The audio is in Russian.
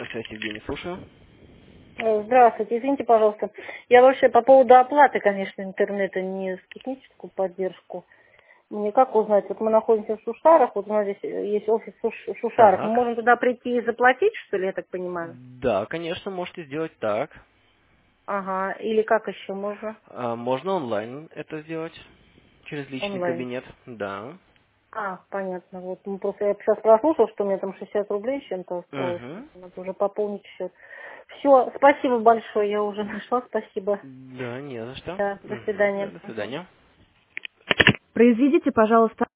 Здравствуйте, Евгений, слушаю. Здравствуйте, извините, пожалуйста. Я вообще по поводу оплаты, конечно, интернета, не с техническую поддержку. Мне как узнать? Вот мы находимся в Шушарах, вот у нас здесь есть офис в Шушарах. Мы Так. можем туда прийти и заплатить, что ли, я так понимаю? Да, конечно, можете сделать так. Ага, или как еще можно? Можно онлайн это сделать. Через личный Онлайн. кабинет. Да. Понятно. Вот ну, просто я сейчас прослушал, что у меня там 60 рублей с чем-то осталось. Угу. Надо уже пополнить счет. Все, спасибо большое, я уже нашла, спасибо. Да, не за что. Да, до Угу. Да, свидания. до Мгм. свидания. Произведите, пожалуйста,